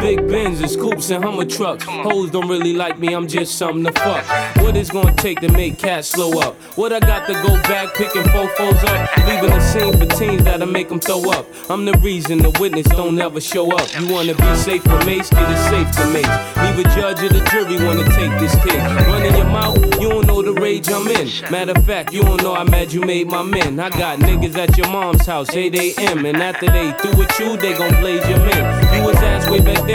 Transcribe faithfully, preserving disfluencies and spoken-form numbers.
big Benzes, coupes, and Hummer trucks. Hoes don't really like me, I'm just something to fuck. What it's gonna take to make cats slow up? What I got to go back, picking fofos up? Leaving a scene for teens that'll make them throw up. I'm the reason the witness don't ever show up. You wanna be safe for Mace, get it safe to Mace. Leave a judge or the jury wanna take this case. Running your mouth, you don't know the rage I'm in. Matter of fact, you don't know how mad you made my men. I got niggas at your mom's house, eight a m And after they through with you, they gon' blaze your men. You was ass way back then.